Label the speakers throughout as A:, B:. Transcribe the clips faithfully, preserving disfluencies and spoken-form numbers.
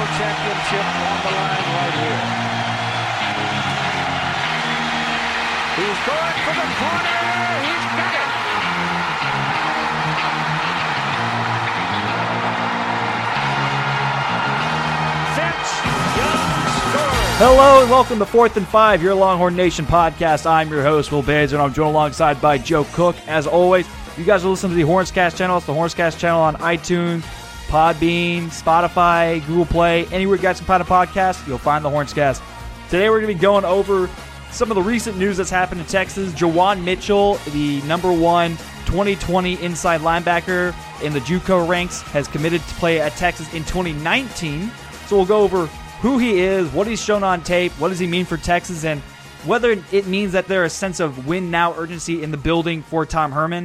A: championship on the line right here. He's going for the corner. He's got it.
B: Hello and welcome to Fourth and Five, your Longhorn Nation podcast. I'm your host, Will Baines, and I'm joined alongside by Joe Cook. As always, you guys are listening to the Hornscast channel. It's the Hornscast channel on iTunes, Podbean, Spotify, Google Play. Anywhere you guys can find a podcast, you'll find the Hornscast. Today we're going to be going over some of the recent news that's happened in Texas. Juwan Mitchell, the number one twenty twenty inside linebacker in the JUCO ranks, has committed to play at Texas in twenty nineteen. So we'll go over who he is, what he's shown on tape, what does he mean for Texas, and whether it means that there's a sense of win-now urgency in the building for Tom Herman.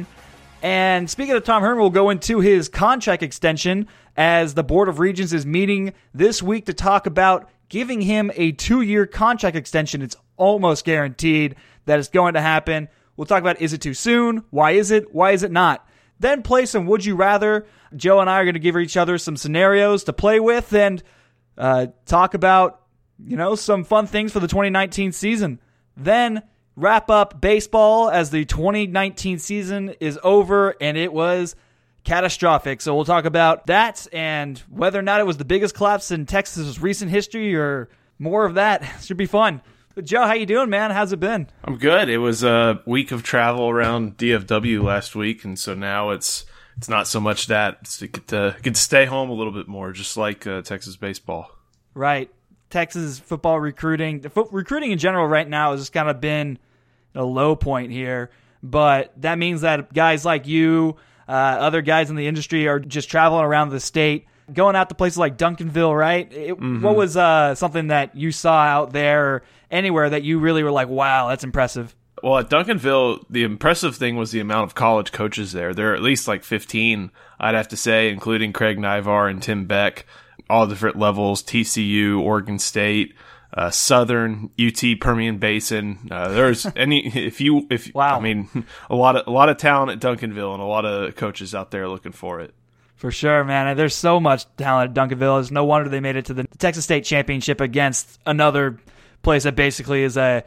B: And speaking of Tom Herman, we'll go into his contract extension as the Board of Regents is meeting this week to talk about giving him a two-year contract extension. It's almost guaranteed that it's going to happen. We'll talk about, is it too soon? Why is it? Why is it not? Then play some Would You Rather. Joe and I are going to give each other some scenarios to play with and Uh, talk about, you know, some fun things for the twenty nineteen season. Then wrap up baseball as the twenty nineteen season is over and it was catastrophic. So we'll talk about that and whether or not it was the biggest collapse in Texas' recent history or more of that. Should be fun. But Joe, how you doing, man? How's it been?
C: I'm good. It was a week of travel around D F W last week, and so now it's It's not so much that. It's to get to, get to stay home a little bit more, just like uh, Texas baseball.
B: Right. Texas football recruiting. The fo- recruiting in general right now has just kind of been a low point here. But that means that guys like you, uh, other guys in the industry are just traveling around the state, going out to places like Duncanville, right? It,
C: mm-hmm.
B: What was uh, something that you saw out there or anywhere that you really were like, wow, that's impressive?
C: Well, at Duncanville, the impressive thing was the amount of college coaches there. There are at least like fifteen, I'd have to say, including Craig Nivar and Tim Beck, all different levels, T C U, Oregon State, uh, Southern, U T, Permian Basin. Uh, there's any, if you, if,
B: wow.
C: I mean, a lot of, a lot of talent at Duncanville and a lot of coaches out there looking for it.
B: For sure, man. There's so much talent at Duncanville. It's no wonder they made it to the Texas State Championship against another place that basically is a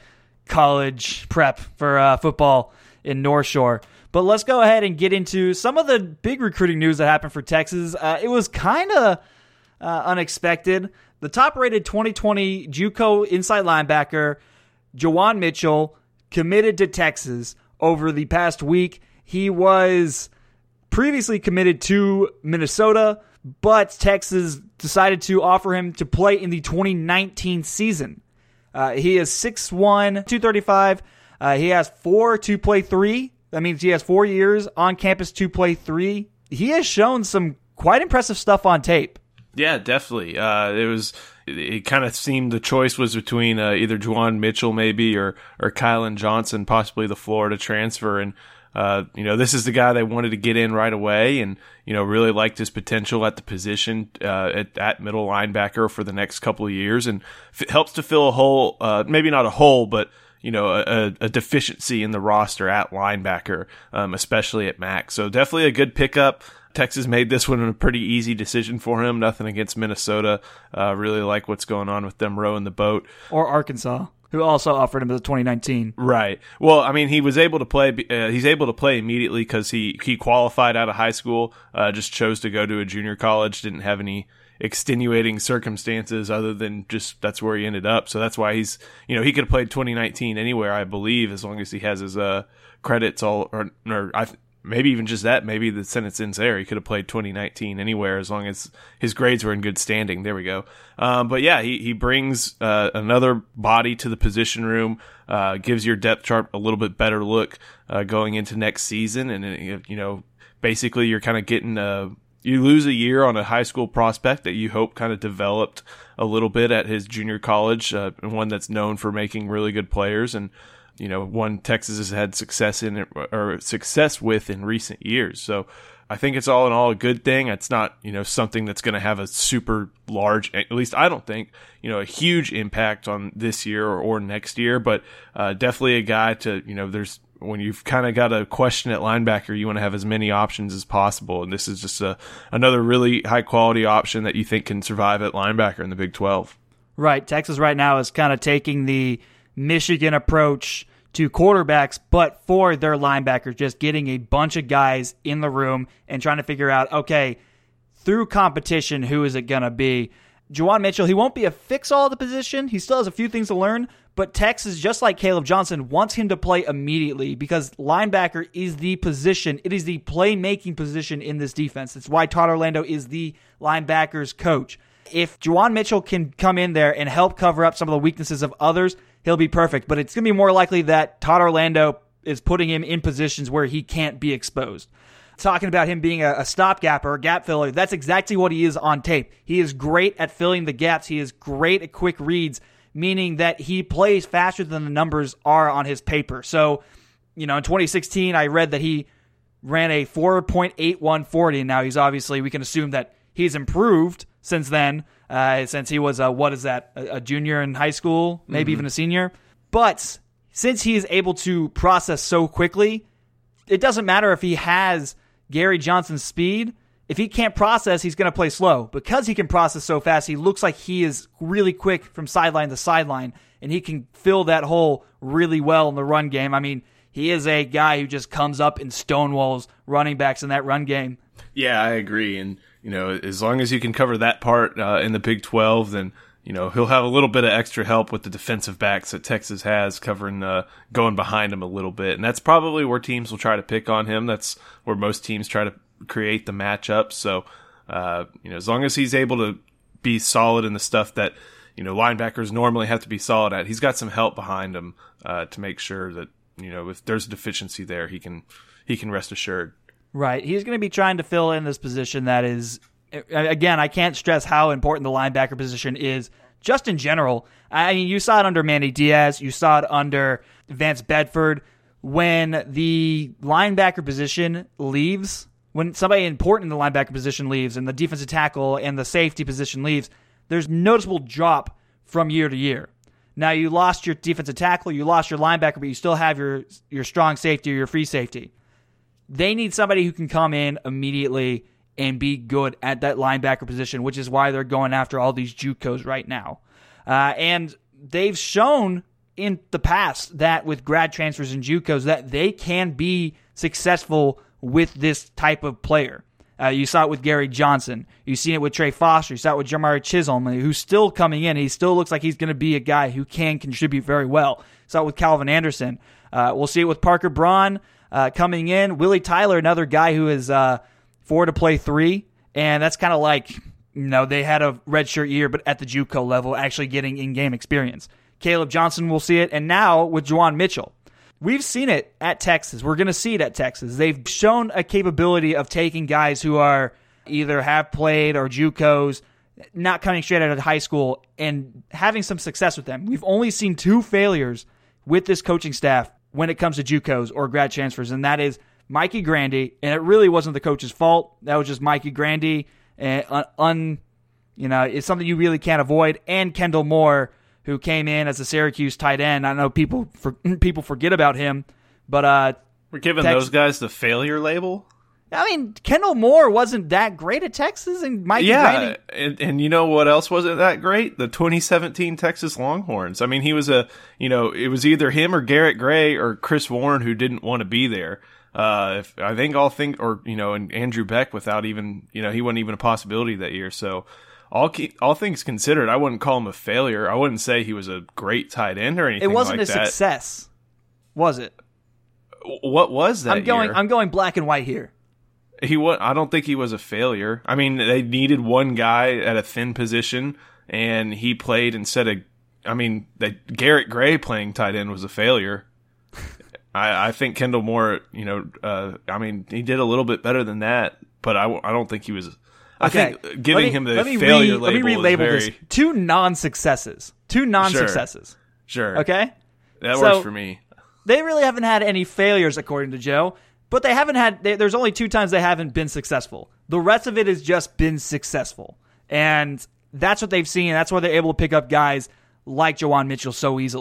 B: college prep for uh, football in North Shore. But let's go ahead and get into some of the big recruiting news that happened for Texas. Uh, it was kind of uh, unexpected. The top-rated twenty twenty JUCO inside linebacker, Juwan Mitchell, committed to Texas over the past week. He was previously committed to Minnesota, but Texas decided to offer him to play in the twenty nineteen season. Uh, he is six one, two thirty-five. Uh, he has four to play three. That means he has four years on campus to play three. He has shown some quite impressive stuff on tape.
C: Yeah, definitely. Uh, it was. It, it kind of seemed the choice was between uh, either Juwan Mitchell maybe or or Kylan Johnson, possibly the Florida transfer, and uh, you know, this is the guy they wanted to get in right away, and you know, really liked his potential at the position uh, at at middle linebacker for the next couple of years, and it helps to fill a hole, uh, maybe not a hole, but you know, a, a deficiency in the roster at linebacker, um, especially at Mac. So definitely a good pickup. Texas made this one a pretty easy decision for him. Nothing against Minnesota. Uh, really like what's going on with them rowing the boat.
B: Or Arkansas, who also offered him the twenty nineteen.
C: Right. Well, I mean, he was able to play. Uh, he's able to play immediately because he he qualified out of high school. Uh, just chose to go to a junior college. Didn't have any extenuating circumstances other than just that's where he ended up. So that's why he's, you know, he could have played twenty nineteen anywhere, I believe, as long as he has his uh credits all or or I. Maybe even just that. Maybe the sentence ends there. He could have played twenty nineteen anywhere as long as his grades were in good standing. There we go. Um, but yeah, he, he brings uh, another body to the position room, uh, gives your depth chart a little bit better look uh, going into next season. And, uh, you know, basically you're kind of getting a, you lose a year on a high school prospect that you hope kind of developed a little bit at his junior college, uh, and one that's known for making really good players. And, you know, one Texas has had success in or success with in recent years. So I think it's all in all a good thing. It's not, you know, something that's going to have a super large, at least I don't think, you know, a huge impact on this year or, or next year, but uh, definitely a guy to, you know, there's when you've kind of got a question at linebacker, you want to have as many options as possible. And this is just a, another really high quality option that you think can survive at linebacker in the Big twelve.
B: Right. Texas right now is kind of taking the Michigan approach to quarterbacks, but for their linebackers, just getting a bunch of guys in the room and trying to figure out, okay, through competition, who is it going to be? Juwan Mitchell, he won't be a fix-all at the position. He still has a few things to learn, but Texas, just like Caleb Johnson, wants him to play immediately because linebacker is the position. It is the playmaking position in this defense. That's why Todd Orlando is the linebackers coach. If Juwan Mitchell can come in there and help cover up some of the weaknesses of others, he'll be perfect. But it's going to be more likely that Todd Orlando is putting him in positions where he can't be exposed. Talking about him being a, a stopgap or a gap filler, that's exactly what he is on tape. He is great at filling the gaps. He is great at quick reads, meaning that he plays faster than the numbers are on his paper. So, you know, in twenty sixteen, I read that he ran a four point eight one forty, and now he's obviously, we can assume that he's improved since then, uh, since he was, a, what is that, a, a junior in high school, maybe mm-hmm. even a senior. But since he is able to process so quickly, it doesn't matter if he has Gary Johnson's speed. If he can't process, he's going to play slow. Because he can process so fast, he looks like he is really quick from sideline to sideline, and he can fill that hole really well in the run game. I mean, he is a guy who just comes up and stonewalls running backs in that run game.
C: Yeah, I agree. And, you know, as long as you can cover that part uh, in the Big twelve, then, you know, he'll have a little bit of extra help with the defensive backs that Texas has covering, uh, going behind him a little bit. And that's probably where teams will try to pick on him. That's where most teams try to create the matchup. So, uh, you know, as long as he's able to be solid in the stuff that, you know, linebackers normally have to be solid at, he's got some help behind him, uh, to make sure that, you know, if there's a deficiency there, he can, he can rest assured.
B: Right. He's going to be trying to fill in this position that is, again, I can't stress how important the linebacker position is just in general. I mean, you saw it under Manny Diaz. You saw it under Vance Bedford. When the linebacker position leaves, when somebody important in the linebacker position leaves and the defensive tackle and the safety position leaves, there's noticeable drop from year to year. Now, you lost your defensive tackle, you lost your linebacker, but you still have your, your strong safety or your free safety. They need somebody who can come in immediately and be good at that linebacker position, which is why they're going after all these JUCOs right now. Uh, and they've shown in the past that with grad transfers and JUCOs that they can be successful with this type of player. Uh, you saw it with Gary Johnson. You've seen it with Trey Foster. You saw it with Jamari Chisholm, who's still coming in. He still looks like he's going to be a guy who can contribute very well. You saw it with Calvin Anderson. Uh, we'll see it with Parker Braun uh, coming in. Willie Tyler, another guy who is uh, four to play three, and that's kind of like, you know, they had a redshirt year, but at the JUCO level, actually getting in-game experience. Caleb Johnson will see it, and now with Juwan Mitchell. We've seen it at Texas. We're going to see it at Texas. They've shown a capability of taking guys who are either have played or JUCOs, not coming straight out of high school, and having some success with them. We've only seen two failures with this coaching staff when it comes to JUCOs or grad transfers, and that is Mikey Grandy, and it really wasn't the coach's fault. That was just Mikey Grandy, and un, un, you know, it's something you really can't avoid, and Kendall Moore, who came in as a Syracuse tight end. I know people for, people forget about him, but uh,
C: we're giving
B: Tex-
C: those guys the failure label.
B: I mean, Kendall Moore wasn't that great at Texas, and Mikey
C: yeah,
B: Grandy.
C: and, and you know what else wasn't that great? The twenty seventeen Texas Longhorns. I mean, he was a, you know, it was either him or Garrett Gray or Chris Warren who didn't want to be there. Uh, if, I think all think, or you know, and Andrew Beck without even, you know, he wasn't even a possibility that year. So. All key, all things considered, I wouldn't call him a failure. I wouldn't say he was a great tight end or anything.
B: It wasn't
C: like
B: a
C: that.
B: success, was it?
C: What was that?
B: I'm going.
C: year?
B: I'm going black and white here.
C: He was. I don't think he was a failure. I mean, they needed one guy at a thin position, and he played instead of. I mean, that Garrett Gray playing tight end was a failure. I, I think Kendall Moore. You know, uh, I mean, he did a little bit better than that, but I, I don't think he was. I
B: Okay.
C: think giving
B: me,
C: him the
B: let me
C: failure
B: re,
C: label
B: let me relabel
C: is very,
B: this. Two non-successes. Two non-successes.
C: Sure. Sure.
B: Okay?
C: That
B: So,
C: works for me.
B: They really haven't had any failures, according to Joe, but they haven't had, they, there's only two times they haven't been successful. The rest of it has just been successful. And that's what they've seen. That's why they're able to pick up guys like Juwan Mitchell so easily.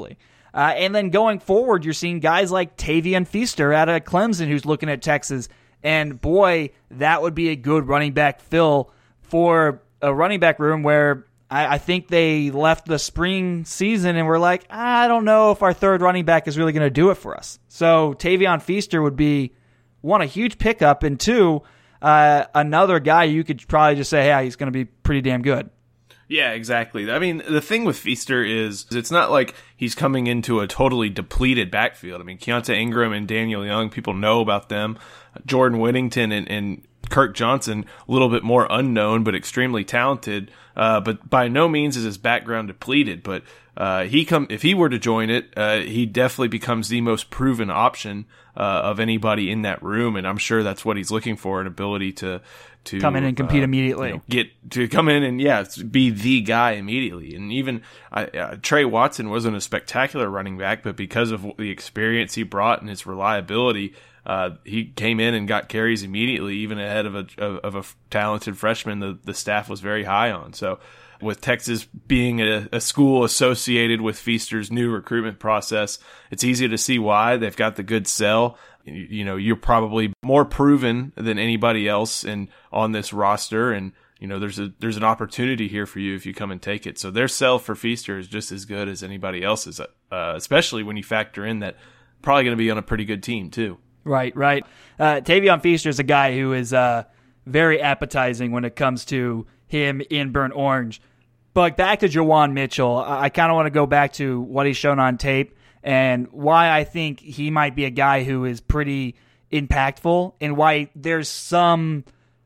B: Uh, and then going forward, you're seeing guys like Tavion Feaster out of Clemson who's looking at Texas. And boy, that would be a good running back fill for a running back room where I, I think they left the spring season and were like, I don't know if our third running back is really going to do it for us. So Tavion Feaster would be, one, a huge pickup, and two, uh, another guy you could probably just say, yeah, he's going to be pretty damn good.
C: Yeah, exactly. I mean, the thing with Feaster is it's not like he's coming into a totally depleted backfield. I mean, Keontae Ingram and Daniel Young, people know about them. Jordan Whittington and, and Kirk Johnson, a little bit more unknown, but extremely talented. Uh, but by no means is his background depleted. But uh, he come if he were to join it, uh, he definitely becomes the most proven option uh, of anybody in that room. And I'm sure that's what he's looking for, an ability to to
B: come in and compete
C: uh,
B: immediately.
C: You know, get to come in and yeah, be the guy immediately. And even uh, uh, Trey Watson wasn't a spectacular running back, but because of the experience he brought and his reliability, uh, he came in and got carries immediately, even ahead of a of, of a talented freshman the the staff was very high on. So, with Texas being a, a school associated with Feaster's new recruitment process, it's easy to see why. They've got the good sell. You, you know, you're probably more proven than anybody else in on this roster, and you know there's a there's an opportunity here for you if you come and take it. So their sell for Feaster is just as good as anybody else's, uh, especially when you factor in that probably going to be on a pretty good team too.
B: Right, right. Uh, Tavion Feaster is a guy who is uh, very appetizing when it comes to him in burnt orange. But back to Juwan Mitchell, I, I kind of want to go back to what he's shown on tape and why I think he might be a guy who is pretty impactful and why there's some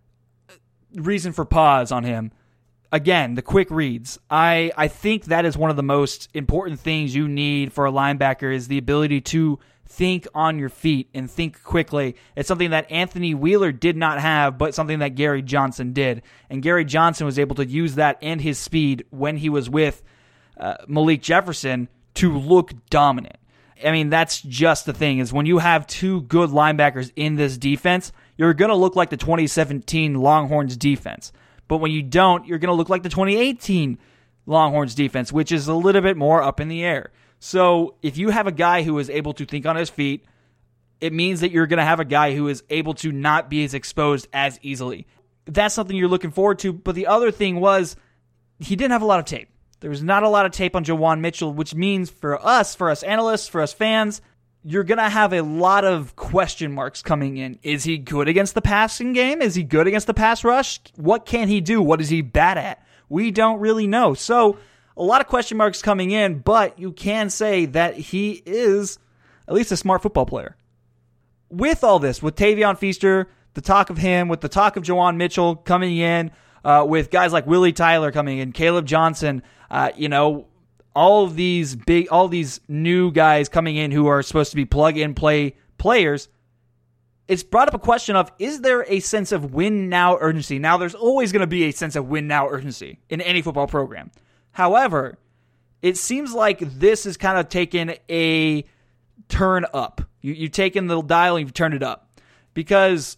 B: reason for pause on him. Again, the quick reads. I, I think that is one of the most important things you need for a linebacker is the ability to think on your feet and think quickly. It's something that Anthony Wheeler did not have, but something that Gary Johnson did. And Gary Johnson was able to use that and his speed when he was with uh, Malik Jefferson to look dominant. I mean, that's just the thing, is when you have two good linebackers in this defense, you're going to look like the twenty seventeen Longhorns defense. But when you don't, you're going to look like the twenty eighteen Longhorns defense, which is a little bit more up in the air. So if you have a guy who is able to think on his feet, it means that you're going to have a guy who is able to not be as exposed as easily. That's something you're looking forward to. But the other thing was he didn't have a lot of tape. There was not a lot of tape on Juwan Mitchell, which means for us, for us analysts, for us fans, you're going to have a lot of question marks coming in. Is he good against the passing game? Is he good against the pass rush? What can he do? What is he bad at? We don't really know. So a lot of question marks coming in, but you can say that he is at least a smart football player. With all this, with Tavion Feaster, the talk of him, with the talk of Juwan Mitchell coming in, uh, with guys like Willie Tyler coming in, Caleb Johnson, uh, you know, all of these big, all these new guys coming in who are supposed to be plug-and-play players, it's brought up a question of, is there a sense of win-now urgency? Now, there's always going to be a sense of win-now urgency in any football program. However, it seems like this has kind of taken a turn up. You, you've taken the dial and you've turned it up. Because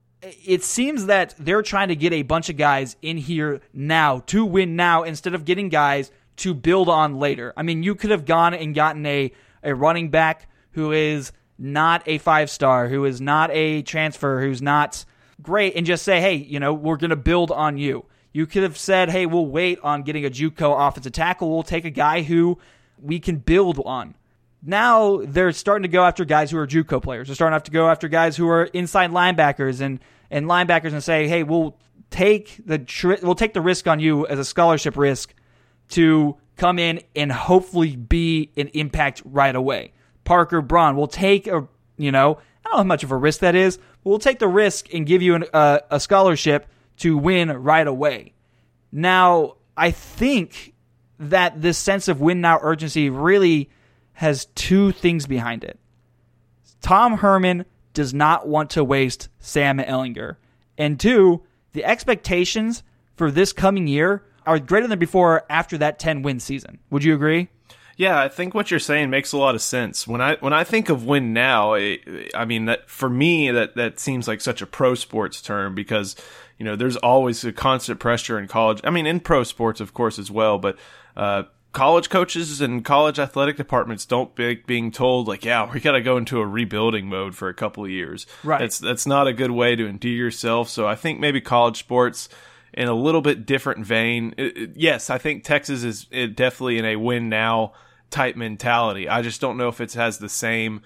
B: it seems that they're trying to get a bunch of guys in here now to win now instead of getting guys to build on later. I mean, you could have gone and gotten a, a running back who is not a five-star, who is not a transfer, who's not great, and just say, hey, you know, we're going to build on you. You could have said, hey, we'll wait on getting a JUCO offensive tackle. We'll take a guy who we can build on. Now they're starting to go after guys who are JUCO players. They're starting to have to go after guys who are inside linebackers and, and linebackers and say, hey, we'll take the tri- we'll take the risk on you as a scholarship risk to come in and hopefully be an impact right away. Parker Braun will take a, you know, I don't know how much of a risk that is, but we'll take the risk and give you an, uh, a scholarship to win right away. Now, I think that this sense of win now urgency really has two things behind it. Tom Herman does not want to waste Sam Ehlinger. And two, the expectations for this coming year are greater than before after that ten-win season. Would you agree?
C: Yeah, I think what you're saying makes a lot of sense. When I when I think of win now, I, I mean that for me that that seems like such a pro sports term because you know there's always a constant pressure in college. I mean in pro sports of course as well, but uh, college coaches and college athletic departments don't be being told like, yeah, we got to go into a rebuilding mode for a couple of years.
B: Right.
C: That's, that's not a good way to endear yourself. So I think maybe college sports in a little bit different vein. It, it, yes, I think Texas is it definitely in a win now type mentality. I just don't know if it has the same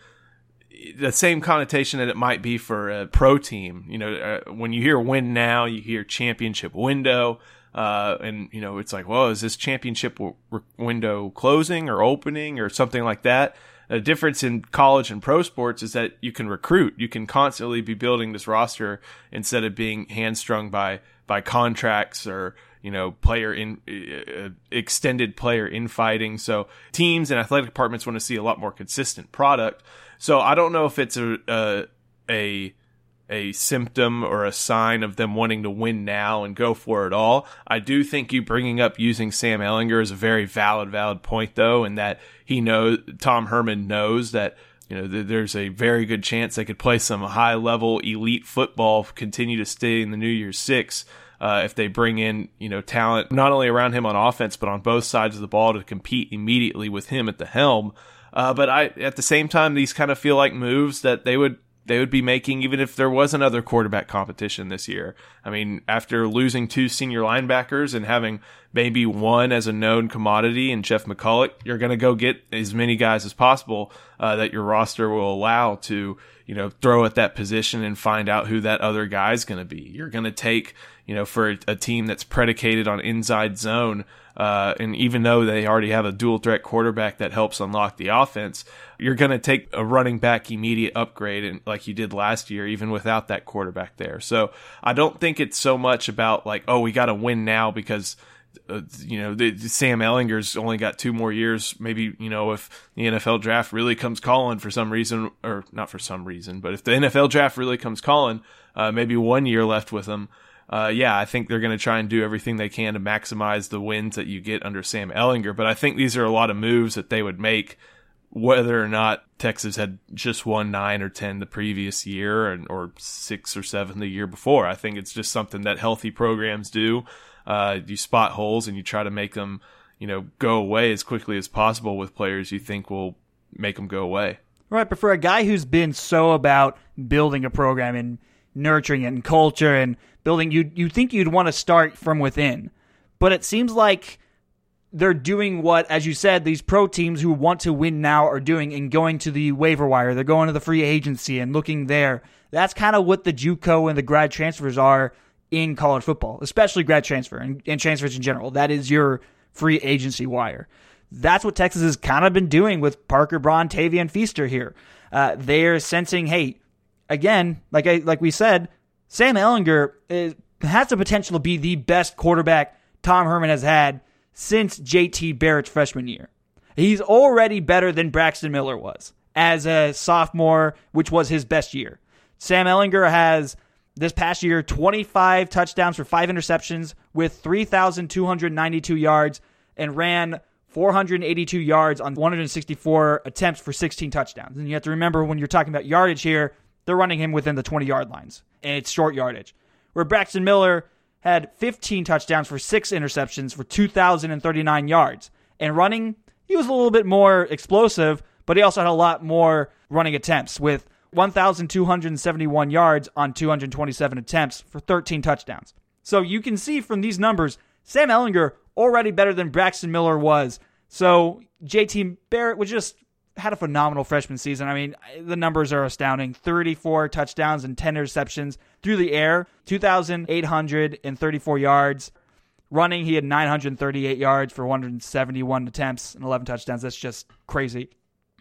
C: the same connotation that it might be for a pro team. You know, uh, when you hear win now, you hear championship window. Uh, and, you know, it's like, well, is this championship w- window closing or opening or something like that? The difference in college and pro sports is that you can recruit. You can constantly be building this roster instead of being hamstrung by, by contracts or, you know, player in, uh, extended player infighting. So teams and athletic departments want to see a lot more consistent product. So I don't know if it's a, a, a, a symptom or a sign of them wanting to win now and go for it all. I do think you bringing up using Sam Ehlinger is a very valid, valid point though, and that he knows, Tom Herman knows that, you know, th- there's a very good chance they could play some high level elite football, continue to stay in the New Year's Six, uh, if they bring in, you know, talent not only around him on offense, but on both sides of the ball to compete immediately with him at the helm. Uh, but I, at the same time, these kind of feel like moves that they would, they would be making even if there was another quarterback competition this year. I mean, after losing two senior linebackers and having maybe one as a known commodity in Jeff McCulloch, you're going to go get as many guys as possible uh, that your roster will allow to, you know, throw at that position and find out who that other guy is going to be. You're going to take, you know, for a, a team that's predicated on inside zone, Uh, and even though they already have a dual threat quarterback that helps unlock the offense, you're going to take a running back immediate upgrade, and like you did last year, even without that quarterback there. So I don't think it's so much about like, oh, we got to win now because, uh, you know, the, the Sam Ehlinger's only got two more years. Maybe, you know, if the N F L draft really comes calling for some reason, or not for some reason, but if the N F L draft really comes calling, uh, maybe one year left with them. Uh, yeah, I think they're going to try and do everything they can to maximize the wins that you get under Sam Ehlinger. But I think these are a lot of moves that they would make, whether or not Texas had just won nine or ten the previous year, and, or six or seven the year before. I think it's just something that healthy programs do. Uh, you spot holes and you try to make them, you know, go away as quickly as possible with players you think will make them go away.
B: Right, but for a guy who's been so about building a program and nurturing it and culture and building, you you think you'd want to start from within. But it seems like they're doing what, as you said, these pro teams who want to win now are doing, and going to the waiver wire. They're going to the free agency and looking there. That's kind of what the JUCO and the grad transfers are in college football, especially grad transfer and, and transfers in general. That is your free agency wire. That's what Texas has kind of been doing with Parker Braun, Tavian Feaster here. Uh, they're sensing, hey, again, like I like we said, Sam Ehlinger is, has the potential to be the best quarterback Tom Herman has had since J T Barrett's freshman year. He's already better than Braxton Miller was as a sophomore, which was his best year. Sam Ehlinger has, this past year, twenty-five touchdowns for five interceptions with three thousand two hundred ninety-two yards, and ran four hundred eighty-two yards on one hundred sixty-four attempts for sixteen touchdowns. And you have to remember, when you're talking about yardage here, they're running him within the twenty-yard lines, and it's short yardage. Where Braxton Miller had fifteen touchdowns for six interceptions for two thousand thirty-nine yards. And running, he was a little bit more explosive, but he also had a lot more running attempts with one thousand two hundred seventy-one yards on two hundred twenty-seven attempts for thirteen touchdowns. So you can see from these numbers, Sam Ehlinger already better than Braxton Miller was. So J T Barrett was just had a phenomenal freshman season. I mean, the numbers are astounding. thirty-four touchdowns and ten interceptions through the air, two thousand eight hundred thirty-four yards. Running, he had nine hundred thirty-eight yards for one hundred seventy-one attempts and eleven touchdowns. That's just crazy.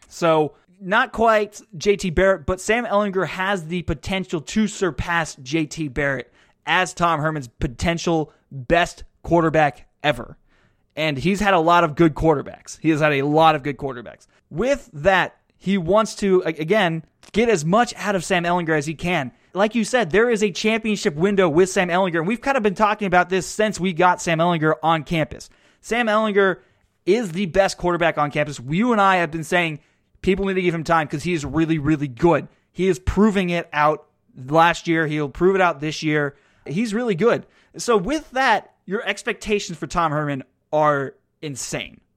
B: So not quite J T Barrett, but Sam Ehlinger has the potential to surpass J T Barrett as Tom Herman's potential best quarterback ever. And he's had a lot of good quarterbacks. He has had a lot of good quarterbacks. With that, he wants to, again, get as much out of Sam Ehlinger as he can. Like you said, there is a championship window with Sam Ehlinger, and we've kind of been talking about this since we got Sam Ehlinger on campus. Sam Ehlinger is the best quarterback on campus. You and I have been saying people need to give him time because he is really, really good. He is proving it out last year. He'll prove it out this year. He's really good. So with that, your expectations for Tom Herman are insane.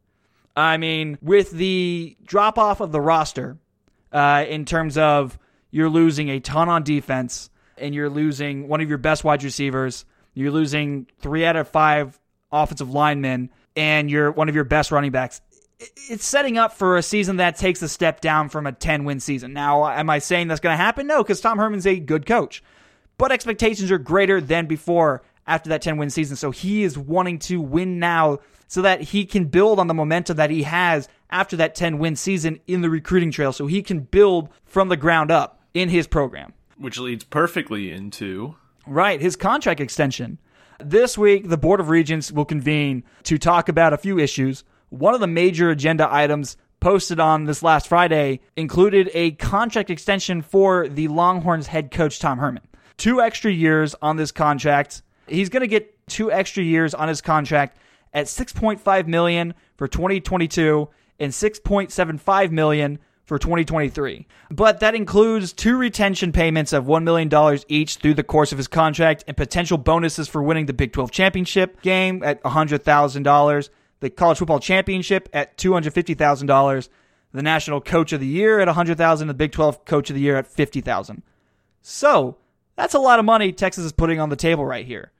B: I mean, with the drop-off of the roster, uh, in terms of you're losing a ton on defense, and you're losing one of your best wide receivers, you're losing three out of five offensive linemen, and you're one of your best running backs, it's setting up for a season that takes a step down from a ten-win season. Now, am I saying that's going to happen? No, because Tom Herman's a good coach. But expectations are greater than before after that ten-win season, so he is wanting to win now so that he can build on the momentum that he has after that ten-win season in the recruiting trail, so he can build from the ground up in his program.
C: Which leads perfectly into...
B: Right, his contract extension. This week, the Board of Regents will convene to talk about a few issues. One of the major agenda items posted on this last Friday included a contract extension for the Longhorns head coach, Tom Herman. Two extra years on this contract. He's going to get two extra years on his contract at six point five million dollars for twenty twenty-two and six point seven five million dollars for twenty twenty-three. But that includes two retention payments of one million dollars each through the course of his contract and potential bonuses for winning the Big twelve championship game at one hundred thousand dollars, the college football championship at two hundred fifty thousand dollars, the national coach of the year at one hundred thousand dollars, the Big twelve coach of the year at fifty thousand dollars. So, that's a lot of money Texas is putting on the table right here.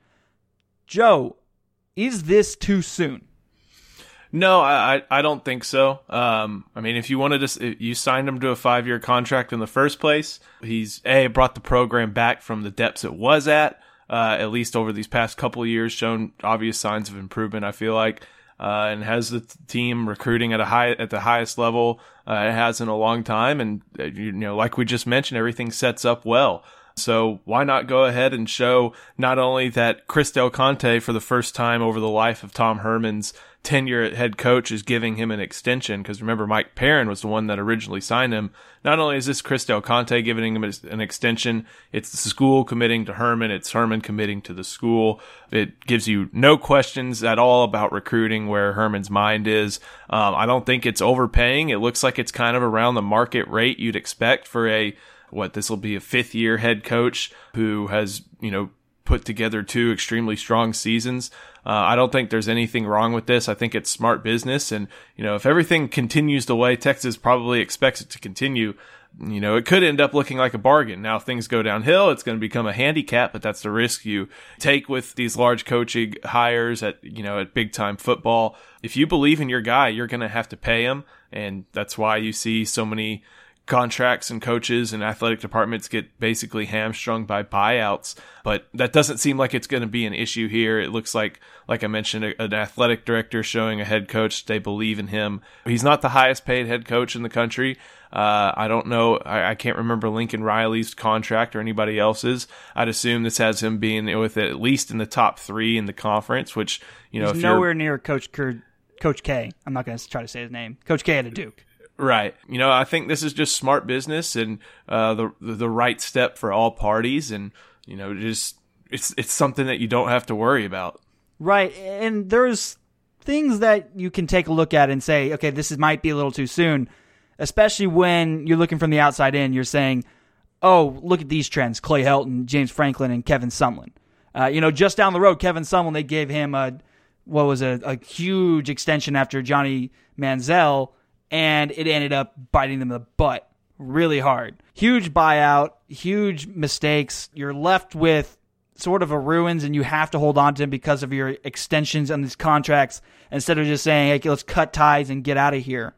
B: Joe, is this too soon?
C: No, I I don't think so. Um, I mean, if you wanted to, you signed him to a five-year contract in the first place. He's a brought the program back from the depths it was at. Uh, at least over these past couple of years, shown obvious signs of improvement. I feel like, uh, and has the t- team recruiting at a high at the highest level uh, it has in a long time. And uh, you know, like we just mentioned, everything sets up well. So why not go ahead and show not only that Chris Del Conte, for the first time over the life of Tom Herman's tenure at head coach, is giving him an extension, because remember, Mike Perrin was the one that originally signed him. Not only is this Chris Del Conte giving him an extension, it's the school committing to Herman, it's Herman committing to the school. It gives you no questions at all about recruiting, where Herman's mind is. Um, I don't think it's overpaying. It looks like it's kind of around the market rate you'd expect for a what this will be a fifth year head coach who has, you know, put together two extremely strong seasons. Uh, I don't think there's anything wrong with this. I think it's smart business. And, you know, if everything continues the way Texas probably expects it to continue, you know, it could end up looking like a bargain. Now, if things go downhill, it's going to become a handicap, but that's the risk you take with these large coaching hires at, you know, at big time football. If you believe in your guy, you're going to have to pay him. And that's why you see so many contracts and coaches and athletic departments get basically hamstrung by buyouts. But that doesn't seem like it's going to be an issue here. It looks like, like I mentioned, a, an athletic director showing a head coach they believe in him. He's not the highest paid head coach in the country. Uh, I don't know. I, I can't remember Lincoln Riley's contract or anybody else's. I'd assume this has him being with it at least in the top three in the conference, which, you know,
B: He's
C: if
B: nowhere
C: you're,
B: near Coach Cur- Coach K. I'm not going to try to say his name. Coach K at a Duke.
C: Right. You know, I think this is just smart business and uh, the the right step for all parties, and you know, just it's it's something that you don't have to worry about.
B: Right, and there's things that you can take a look at and say, okay, this is, might be a little too soon, especially when you're looking from the outside in. You're saying, oh, look at these trends: Clay Helton, James Franklin, and Kevin Sumlin. Uh, you know, just down the road, Kevin Sumlin, they gave him a what was a, a huge extension after Johnny Manziel. And it ended up biting them in the butt really hard. Huge buyout, huge mistakes. You're left with sort of a ruins, and you have to hold on to him because of your extensions on these contracts instead of just saying, hey, let's cut ties and get out of here.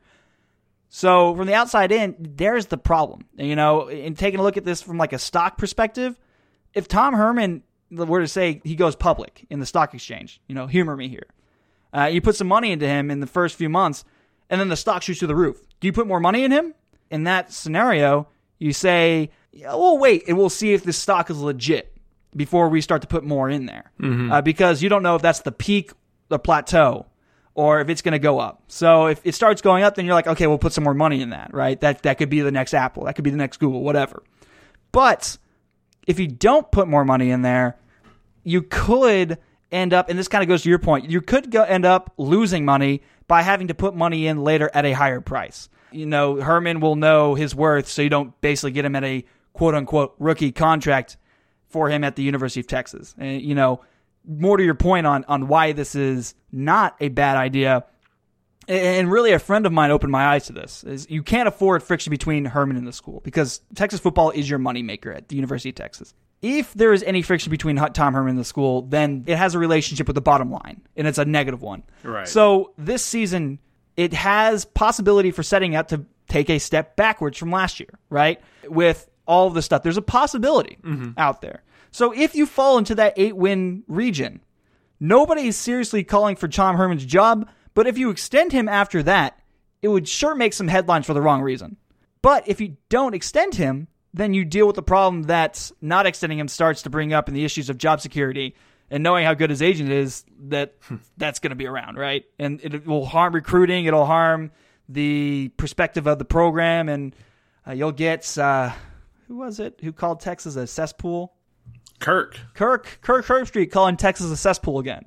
B: So from the outside in, there's the problem. You know, in taking a look at this from like a stock perspective, if Tom Herman were to say he goes public in the stock exchange, you know, humor me here. Uh, you put some money into him in the first few months, and then the stock shoots through the roof. Do you put more money in him? In that scenario, you say, yeah, we'll wait and we'll see if this stock is legit before we start to put more in there. Mm-hmm. Uh, because you don't know if that's the peak, the plateau, or if it's going to go up. So if it starts going up, then you're like, okay, we'll put some more money in that, right? That that could be the next Apple. That could be the next Google, whatever. But if you don't put more money in there, you could end up, and this kind of goes to your point, you could go end up losing money by having to put money in later at a higher price. You know, Herman will know his worth, so you don't basically get him at a quote-unquote rookie contract for him at the University of Texas. And, you know, more to your point on, on why this is not a bad idea, and really a friend of mine opened my eyes to this, is you can't afford friction between Herman and the school because Texas football is your moneymaker at the University of Texas. If there is any friction between Tom Herman and the school, then it has a relationship with the bottom line, and it's a negative one.
C: Right.
B: So this season, it has possibility for setting out to take a step backwards from last year, right? With all of this stuff. There's a possibility mm-hmm. out there. So if you fall into that eight-win region, nobody is seriously calling for Tom Herman's job, but if you extend him after that, it would sure make some headlines for the wrong reason. But if you don't extend him, then you deal with the problem that not extending him starts to bring up in the issues of job security and knowing how good his agent is, that that's going to be around, right? And it will harm recruiting. It'll harm the perspective of the program, and uh, you'll get, uh, who was it who called Texas a cesspool?
C: Kirk.
B: Kirk. Kirk Herbstreit calling Texas a cesspool again.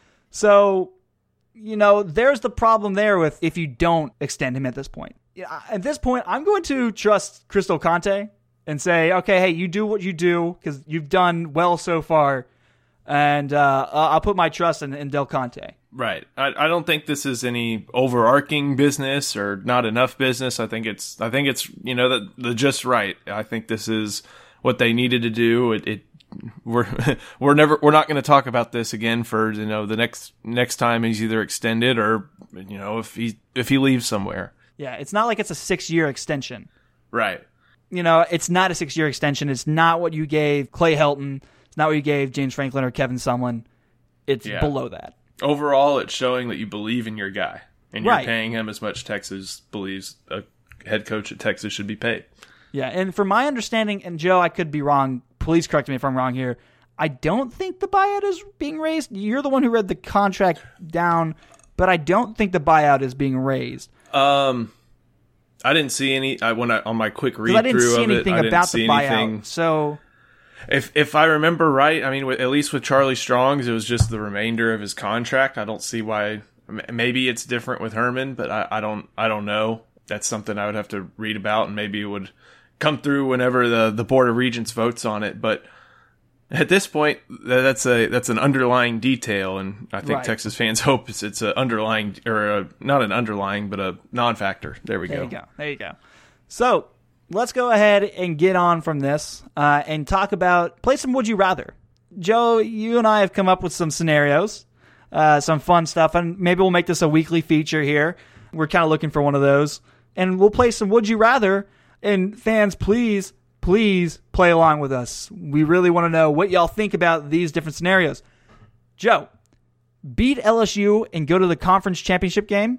B: So, you know, there's the problem there with if you don't extend him at this point. At this point, I'm going to trust Crystal Conte and say, okay, hey, you do what you do because you've done well so far, and uh, I'll put my trust in, in Del Conte.
C: Right. I, I don't think this is any overarching business or not enough business. I think it's I think it's you know the, the just right. I think this is what they needed to do. It, it we're we're never we're not going to talk about this again for you know the next next time he's either extended or you know if he if he leaves somewhere.
B: Yeah, it's not like it's a six-year extension.
C: Right.
B: You know, it's not a six-year extension. It's not what you gave Clay Helton. It's not what you gave James Franklin or Kevin Sumlin. It's yeah. below that.
C: Overall, it's showing that you believe in your guy, and you're
B: right.
C: paying him as much Texas believes a head coach at Texas should be paid.
B: Yeah, and from my understanding, and Joe, I could be wrong. Please correct me if I'm wrong here. I don't think the buyout is being raised. You're the one who read the contract down, but I don't think the buyout is being raised.
C: Um, I didn't see any. I when I on my quick read
B: I didn't
C: through
B: see
C: of
B: anything
C: it, I
B: about
C: didn't see
B: the buyout.
C: anything.
B: So,
C: if if I remember right, I mean, with, at least with Charlie Strong's, it was just the remainder of his contract. I don't see why. Maybe it's different with Herman, but I, I don't. I don't know. That's something I would have to read about, and maybe it would come through whenever the the Board of Regents votes on it. But at this point, that's a that's an underlying detail, and I think
B: right.
C: Texas fans hope it's it's an underlying or a, not an underlying, but a non-factor. There we
B: there
C: go.
B: There you go. There you go. So let's go ahead and get on from this uh, and talk about play some Would You Rather. Joe, you and I have come up with some scenarios, uh, some fun stuff, and maybe we'll make this a weekly feature here. We're kind of looking for one of those, and we'll play some Would You Rather. And fans, please. Please play along with us. We really want to know what y'all think about these different scenarios. Joe, beat L S U and go to the conference championship game,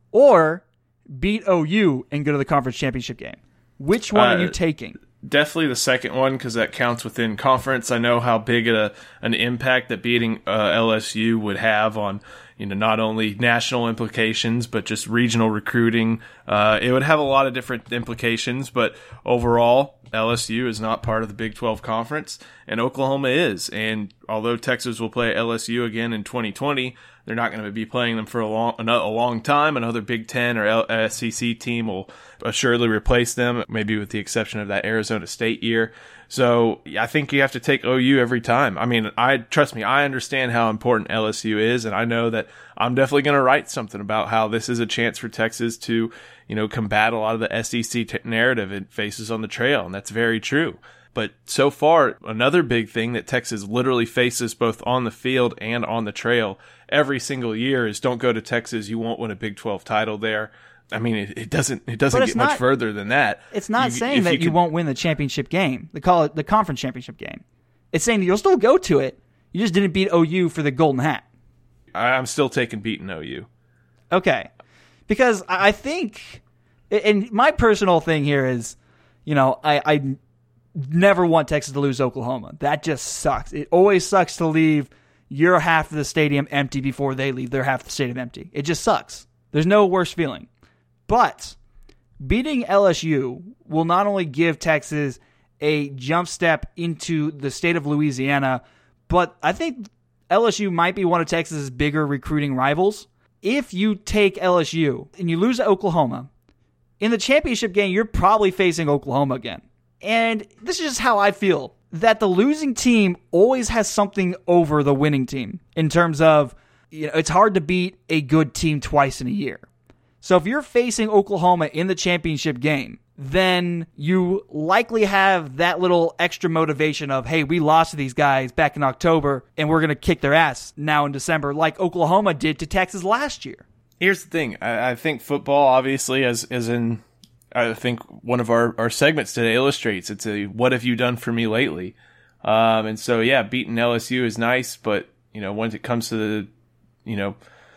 B: or beat O U and go to the conference championship game? Which one uh, are you taking?
C: Definitely the second one, because that counts within conference. I know how big a, an impact that beating uh, L S U would have on you know not only national implications but just regional recruiting. Uh, it would have a lot of different implications, but overall, L S U is not part of the Big twelve Conference, and Oklahoma is. And although Texas will play L S U again in twenty twenty, they're not going to be playing them for a long, a long time. Another Big Ten or S E C team will assuredly replace them, maybe with the exception of that Arizona State year. So I think you have to take O U every time. I mean, I trust me, I understand how important L S U is, and I know that I'm definitely going to write something about how this is a chance for Texas to, you know, combat a lot of the S E C t- narrative it faces on the trail, and that's very true. But so far, another big thing that Texas literally faces both on the field and on the trail every single year is don't go to Texas, you won't win a Big twelve title there. I mean, it, it doesn't it doesn't get not, much further than that.
B: It's not
C: you,
B: saying that you,
C: you could,
B: won't win the championship game, the call it the conference championship game. It's saying that you'll still go to it. You just didn't beat O U for the golden hat.
C: I'm still taking beating O U.
B: Okay. Because I think, and my personal thing here is, you know, I, I never want Texas to lose Oklahoma. That just sucks. It always sucks to leave your half of the stadium empty before they leave their half of the stadium empty. It just sucks. There's no worse feeling. But beating L S U will not only give Texas a jump step into the state of Louisiana, but I think L S U might be one of Texas's bigger recruiting rivals. If you take L S U and you lose to Oklahoma, in the championship game, you're probably facing Oklahoma again. And this is just how I feel, that the losing team always has something over the winning team in terms of, you know, it's hard to beat a good team twice in a year. So if you're facing Oklahoma in the championship game, then you likely have that little extra motivation of, hey, we lost to these guys back in October, and we're going to kick their ass now in December, like Oklahoma did to Texas last year.
C: Here's the thing. I, I think football, obviously, as as in, I think one of our, our segments today illustrates, it's a what have you done for me lately? Um, and so, yeah, beating L S U is nice, but, you know, when it comes to the, you know,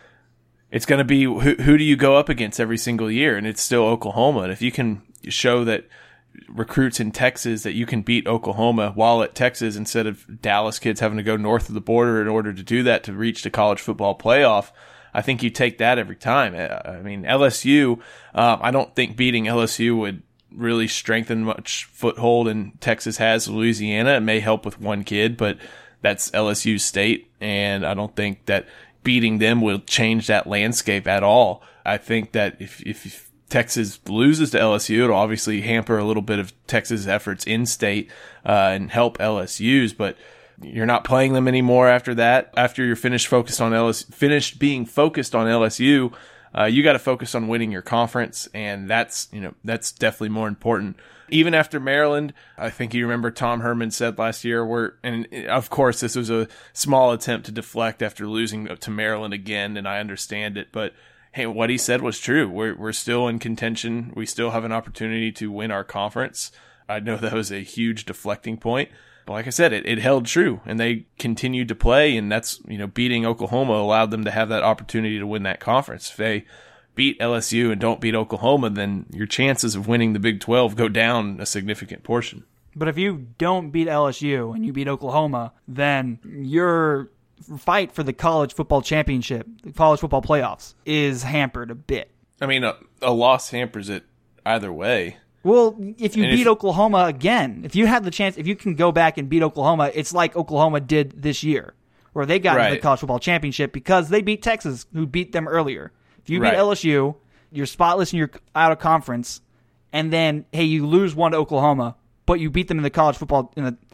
C: it's going to be who, who do you go up against every single year? And it's still Oklahoma. And if you can show that recruits in Texas that you can beat Oklahoma while at Texas instead of Dallas kids having to go north of the border in order to do that to reach the college football playoff, I think you take that every time. I mean, L S U, um, I don't think beating L S U would really strengthen much foothold in Texas has Louisiana. It may help with one kid, but that's L S U state, and I don't think that beating them will change that landscape at all. I think that if, if Texas loses to L S U, it'll obviously hamper a little bit of Texas' efforts in state uh, and help L S U's, but you're not playing them anymore after that. After you're finished focused on L S U, finished being focused on L S U, uh, you got to focus on winning your conference, and that's you know that's definitely more important. Even after Maryland, I think you remember Tom Herman said last year, we're, and of course this was a small attempt to deflect after losing to Maryland again, and I understand it, but hey, what he said was true. We're we're still in contention. We still have an opportunity to win our conference. I know that was a huge deflecting point, but like I said, it, it held true, and they continued to play, and that's, you know, beating Oklahoma allowed them to have that opportunity to win that conference. If they beat L S U and don't beat Oklahoma, then your chances of winning the Big twelve go down a significant portion.
B: But if you don't beat L S U and you beat Oklahoma, then your fight for the college football championship, the college football playoffs, is hampered a bit.
C: I mean, a, a loss hampers it either way.
B: Well, if you
C: And
B: beat
C: if-
B: Oklahoma again, if you had the chance, if you can go back and beat Oklahoma, it's like Oklahoma did this year, where they got into the
C: Right.
B: college football championship because they beat Texas, who beat them earlier. If you beat
C: Right.
B: L S U, you're spotless and you're out of conference, and then, hey, you lose one to Oklahoma, but you beat them in the college football, in the,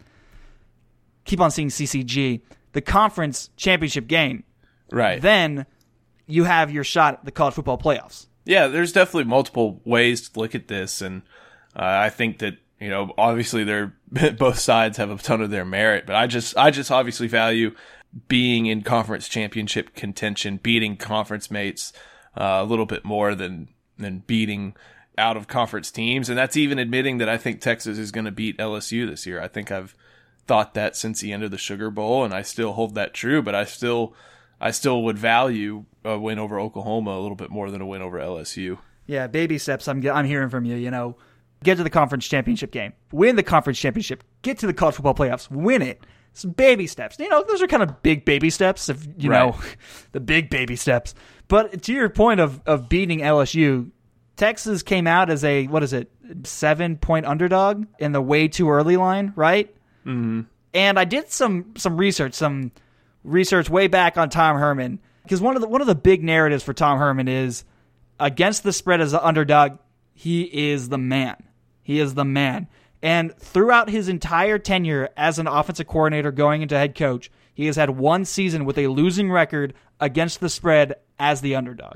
B: keep on seeing C C G, the conference championship game,
C: Right.
B: then you have your shot at the college football playoffs.
C: Yeah, there's definitely multiple ways to look at this, and uh, I think that, you know, obviously they're both sides have a ton of their merit, but I just I just obviously value being in conference championship contention, beating conference mates uh, a little bit more than than beating out of conference teams, and that's even admitting that I think Texas is going to beat L S U this year. I think I've thought that since the end of the Sugar Bowl, and I still hold that true, but I still I still would value a win over Oklahoma a little bit more than a win over L S U.
B: Yeah, baby steps. I'm I'm hearing from you. You know, get to the conference championship game, win the conference championship, get to the college football playoffs, win it. Some baby steps. You know, those are kind of big baby steps. If you
C: Right.
B: know, the big baby steps. But to your point of of beating L S U, Texas came out as a what is it, seven point underdog in the way too early line, right?
C: Mm-hmm.
B: And I did some some research, some research way back on Tom Herman, because one of the one of the big narratives for Tom Herman is against the spread as an underdog, he is the man. He is the man. And throughout his entire tenure as an offensive coordinator going into head coach, he has had one season with a losing record against the spread as the underdog.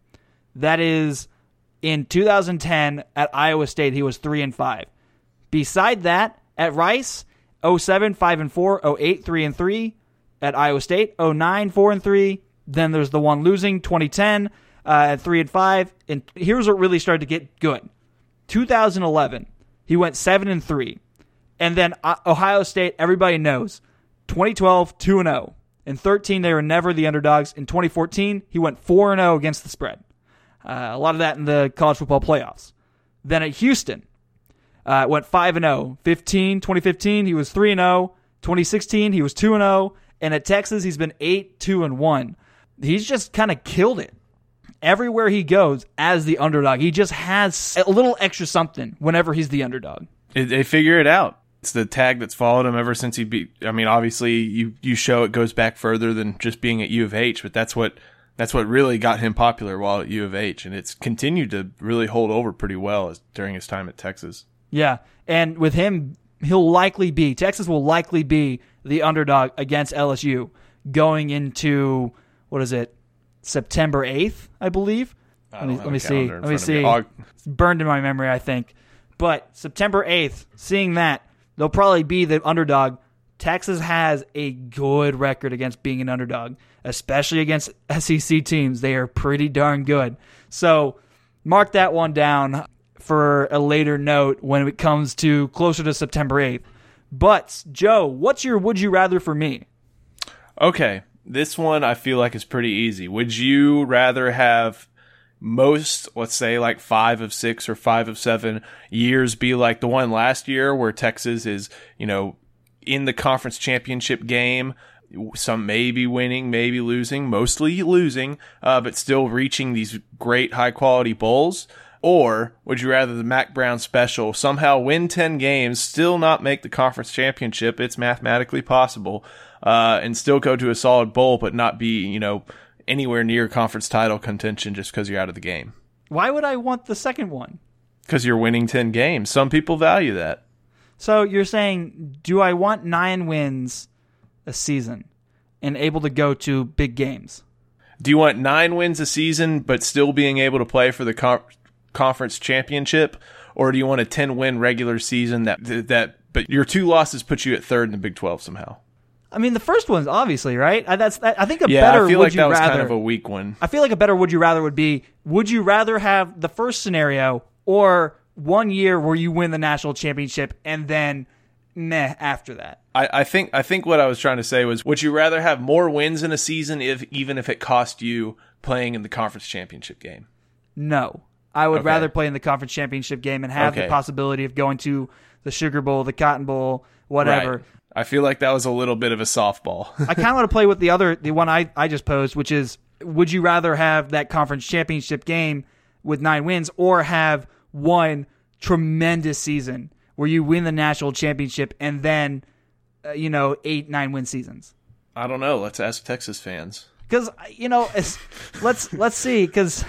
B: That is in two thousand ten at Iowa State, he was three and five. Beside that, at Rice, oh seven, five and four, oh eight, three and three. At Iowa State, oh nine, four and three. Then there's the one losing, twenty ten, uh, at three and five. And here's what really started to get good. two thousand eleven, he went seven and three. And then uh, Ohio State, everybody knows, twenty twelve, two and oh. In thirteen, they were never the underdogs. In twenty fourteen, he went four and oh against the spread. Uh, a lot of that in the college football playoffs. Then at Houston, uh, went five and oh. fifteen, twenty fifteen, he was three and oh. twenty sixteen, he was two and oh. And at Texas, he's been eight, two and one. He's just kind of killed it everywhere he goes as the underdog. He just has a little extra something whenever he's the underdog.
C: It, they figure it out. It's the tag that's followed him ever since he beat. I mean, obviously, you, you show it goes back further than just being at U of H, but that's what that's what really got him popular while at U of H, and it's continued to really hold over pretty well as, during his time at Texas.
B: Yeah, and with him, he'll likely be Texas will likely be the underdog against L S U going into what is it, September eighth, I believe. Let me, let me see. Let me see.
C: Me.
B: It's burned in my memory, I think. But September eighth, seeing that, they'll probably be the underdog. Texas has a good record against being an underdog, especially against S E C teams. They are pretty darn good. So mark that one down for a later note when it comes to closer to September eighth. But, Joe, what's your would you rather for me?
C: Okay, this one I feel like is pretty easy. Would you rather have most, let's say like five of six or five of seven years be like the one last year where Texas is, you know, in the conference championship game, some maybe winning, maybe losing, mostly losing, uh, but still reaching these great high quality bowls? Or would you rather the Mac Brown special somehow win ten games, still not make the conference championship? It's mathematically possible, uh, and still go to a solid bowl, but not be, you know, anywhere near conference title contention just because you're out of the game.
B: Why would I want the second one?
C: Because you're winning ten games. Some people value that.
B: So you're saying, do I want nine wins a season and able to go to big games?
C: Do you want nine wins a season but still being able to play for the con- conference championship? Or do you want a ten-win regular season that that but your two losses put you at third in the Big twelve somehow?
B: I mean, the first one's obviously, right? I, that's I think a
C: yeah,
B: better
C: I feel
B: would
C: like
B: you
C: that was
B: rather,
C: kind of a weak one.
B: I feel like a better would you rather would be, would you rather have the first scenario or one year where you win the national championship and then meh after that?
C: I, I think I think what I was trying to say was, would you rather have more wins in a season if even if it cost you playing in the conference championship game?
B: No. I would
C: Okay.
B: rather play in the conference championship game and have
C: Okay.
B: the possibility of going to the Sugar Bowl, the Cotton Bowl, whatever.
C: Right. I feel like that was a little bit of a softball.
B: I kind of want to play with the other, the one I, I just posed, which is, would you rather have that conference championship game with nine wins or have one tremendous season where you win the national championship and then, uh, you know, eight, nine win seasons?
C: I don't know. Let's ask Texas fans.
B: Because, you know, it's, let's let's see, because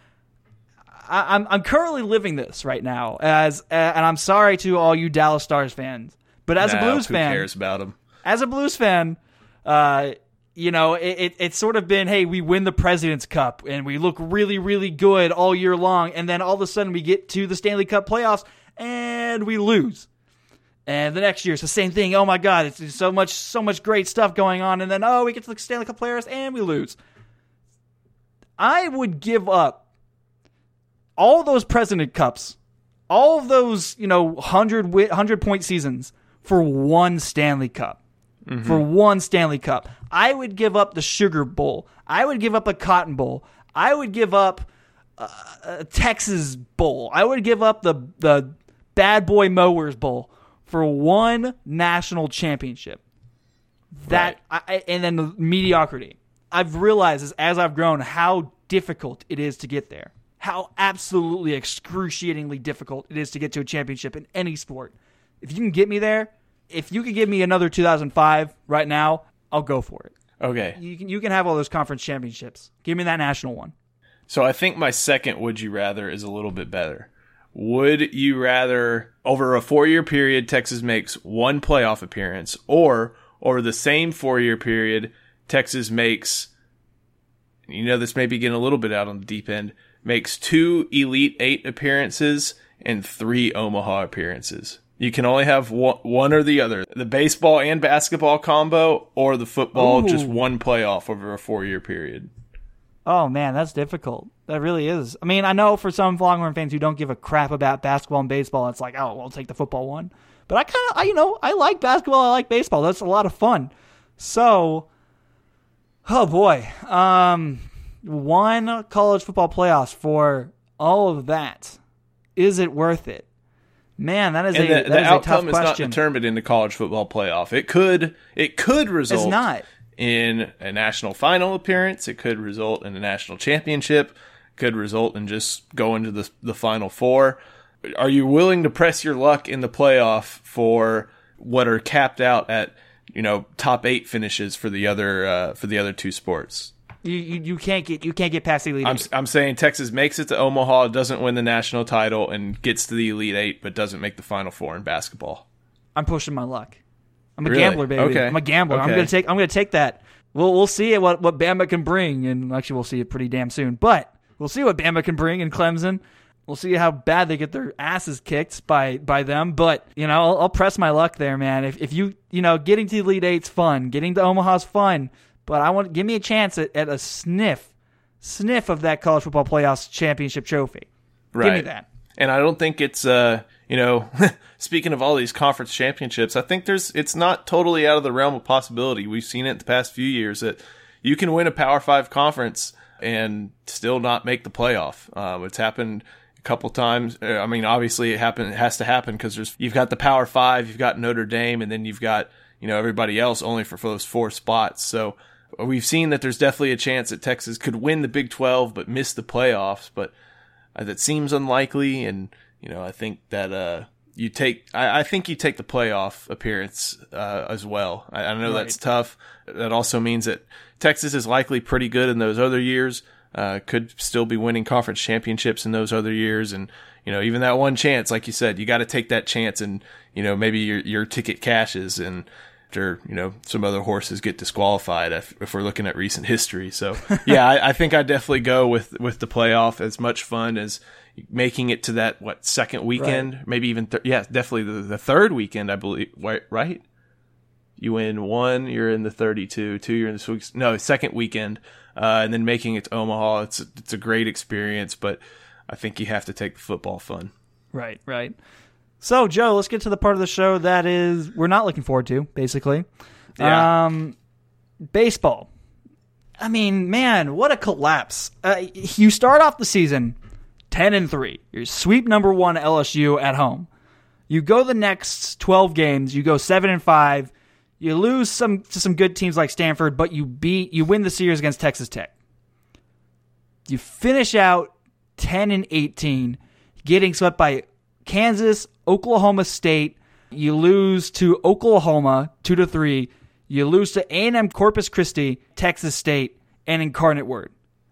B: I'm I'm currently living this right now, as uh, and I'm sorry to all you Dallas Stars fans, but as
C: Nah,
B: a Blues
C: who
B: fan,
C: cares about them?
B: as a Blues fan, uh, you know, it, it, it's sort of been, hey, we win the President's Cup and we look really, really good all year long, and then all of a sudden we get to the Stanley Cup playoffs and we lose. And the next year it's the same thing. Oh my God, it's just so much, so much great stuff going on, and then oh, we get to the Stanley Cup playoffs and we lose. I would give up all those President Cups, all of those, you know, one hundred, one hundred point seasons for one Stanley Cup. Mm-hmm. For one Stanley Cup. I would give up the Sugar Bowl. I would give up a Cotton Bowl. I would give up a, a Texas Bowl. I would give up the, the Bad Boy Mowers Bowl for one national championship. That
C: Right.
B: I, and then the mediocrity. I've realized as, as I've grown how difficult it is to get there. How absolutely excruciatingly difficult it is to get to a championship in any sport. If you can get me there, if you could give me another two thousand five right now, I'll go for it.
C: Okay.
B: You can you can have all those conference championships. Give me that national one.
C: So I think my second would you rather is a little bit better. Would you rather, over a four-year period, Texas makes one playoff appearance, or over the same four-year period, Texas makes, you know, this may be getting a little bit out on the deep end, makes two Elite Eight appearances and three Omaha appearances? You can only have one, one or the other. The baseball and basketball combo, or the football,
B: Ooh.
C: just one playoff over a four-year period.
B: Oh, man, that's difficult. That really is. I mean, I know for some Longhorn fans who don't give a crap about basketball and baseball, it's like, oh, well, I'll take the football one. But I kind of, I, you know, I like basketball. I like baseball. That's a lot of fun. So, oh, boy. Um, one college football playoffs for all of that. Is it worth it? Man, that is
C: And
B: a,
C: the,
B: that
C: the
B: is a
C: outcome
B: tough
C: is not
B: question.
C: determined in the college football playoff. It could, it could result
B: It's not.
C: in a national final appearance. It could result in a national championship. It could result in just going to the the Final Four. Are you willing to press your luck in the playoff for what are capped out at, you know, top eight finishes for the other uh, for the other two sports?
B: You, you you can't get you can't get past the Elite
C: I'm
B: Eight.
C: I'm saying Texas makes it to Omaha, doesn't win the national title, and gets to the Elite Eight, but doesn't make the Final Four in basketball.
B: I'm pushing my luck. I'm a
C: Really?
B: gambler, baby.
C: Okay.
B: I'm a gambler. I'm
C: Okay.
B: gonna take. I'm gonna take that. We'll we'll see what what Bama can bring, and actually we'll see it pretty damn soon. But we'll see what Bama can bring in Clemson. We'll see how bad they get their asses kicked by by them. But, you know, I'll, I'll press my luck there, man. If if you, you know, getting to the Elite Eight's fun. Getting to Omaha's fun. But I want give me a chance at, at a sniff, sniff of that college football playoffs championship trophy.
C: Right.
B: Give me that.
C: And I don't think it's, uh, you know, speaking of all these conference championships, I think there's it's not totally out of the realm of possibility. We've seen it the past few years that you can win a Power Five conference and still not make the playoff. Uh, it's happened a couple times. I mean, obviously it happen. It has to happen because there's you've got the Power Five, you've got Notre Dame, and then you've got, you know, everybody else only for, for those four spots. So we've seen that there's definitely a chance that Texas could win the Big twelve but miss the playoffs. But uh, that seems unlikely, and you know, I think that uh, you take. I, I think you take the playoff appearance uh, as well. I, I know right. That's tough. That also means that Texas is likely pretty good in those other years. Uh, could still be winning conference championships in those other years. And, you know, even that one chance, like you said, you got to take that chance and, you know, maybe your, your ticket cashes and after, you know, some other horses get disqualified if, if we're looking at recent history. So, yeah, I, I think I definitely go with, with the playoff. As much fun as making it to that, what, second weekend, right. maybe even, th- yeah, definitely the, the third weekend, I believe, right? You win one, you're in the thirty-two, two, you're in the Sweet, no, second weekend, uh, and then making it to Omaha. It's a, it's a great experience, but I think you have to take the football fun.
B: Right, right. So, Joe, let's get to the part of the show that is we're not looking forward to, basically.
C: Yeah.
B: Um, baseball. I mean, man, what a collapse. Uh, you start off the season ten and three. You sweep number one L S U at home. You go the next twelve games, you go seven and five. You lose some to some good teams like Stanford, but you beat you win the series against Texas Tech. You finish out ten and eighteen, getting swept by Kansas, Oklahoma State. You lose to Oklahoma two to three. You lose to A and M Corpus Christi, Texas State, and Incarnate Word.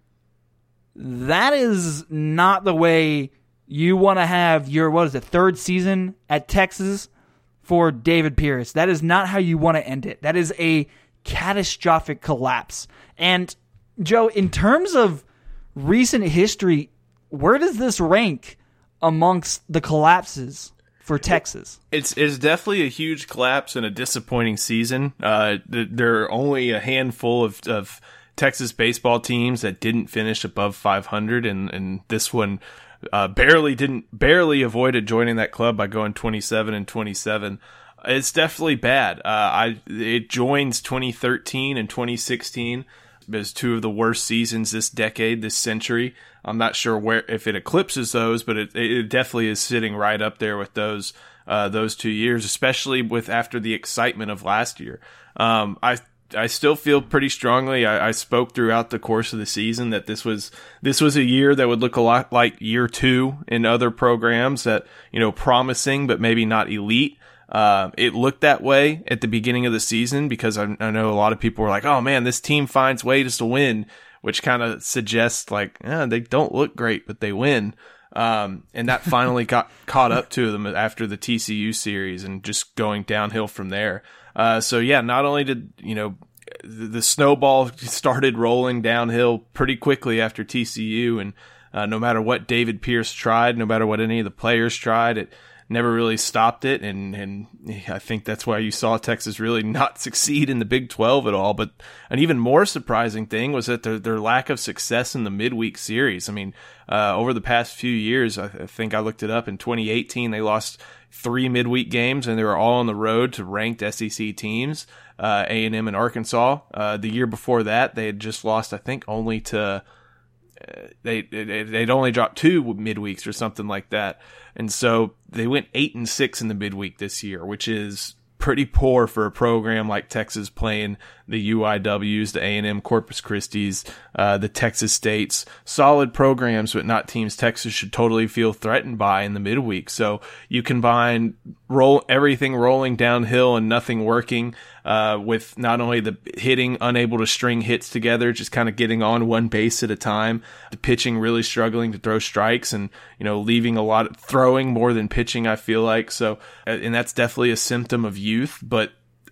B: That is not the way you want to have your, what is it, third season at Texas for David Pierce. That is not how you want to end it. That is a catastrophic collapse. And, Joe, in terms of recent history, where does this rank amongst the collapses for Texas?
C: It's it's definitely a huge collapse and a disappointing season. Uh, there are only a handful of, of Texas baseball teams that didn't finish above five hundred, and, and this one uh, barely didn't barely avoided joining that club by going twenty-seven and twenty-seven. It's definitely bad. Uh, I it joins twenty thirteen and twenty sixteen as two of the worst seasons this decade, this century. I'm not sure where if it eclipses those, but it, it definitely is sitting right up there with those uh, those two years, especially with after the excitement of last year. Um, I I still feel pretty strongly. I, I spoke throughout the course of the season that this was this was a year that would look a lot like year two in other programs that, you know, promising but maybe not elite. Uh, it looked that way at the beginning of the season because I, I know a lot of people were like, "Oh man, this team finds ways to win," which kind of suggests like, eh, they don't look great, but they win. Um, and that finally got caught up to them after the T C U series and just going downhill from there. Uh, so yeah, not only did, you know, the, the snowball started rolling downhill pretty quickly after T C U, and uh, no matter what David Pierce tried, no matter what any of the players tried, it never really stopped it, and, and I think that's why you saw Texas really not succeed in the Big twelve at all. But an even more surprising thing was that their, their lack of success in the midweek series. I mean, uh, over the past few years, I, I think I looked it up, in twenty eighteen they lost three midweek games, and they were all on the road to ranked S E C teams, uh, A and M and Arkansas. Uh, the year before that, they had just lost, I think, only to uh, they they'd only dropped two midweeks or something like that. And so they went eight and six in the midweek this year, which is pretty poor for a program like Texas playing the U I Ws, the A and M Corpus Christi's, uh, the Texas States. Solid programs, but not teams Texas should totally feel threatened by in the midweek. So you combine roll everything rolling downhill and nothing working, uh, with not only the hitting unable to string hits together, just kind of getting on one base at a time, the pitching really struggling to throw strikes, and, you know, leaving a lot of throwing more than pitching, I feel like. So, and that's definitely a symptom of youth, but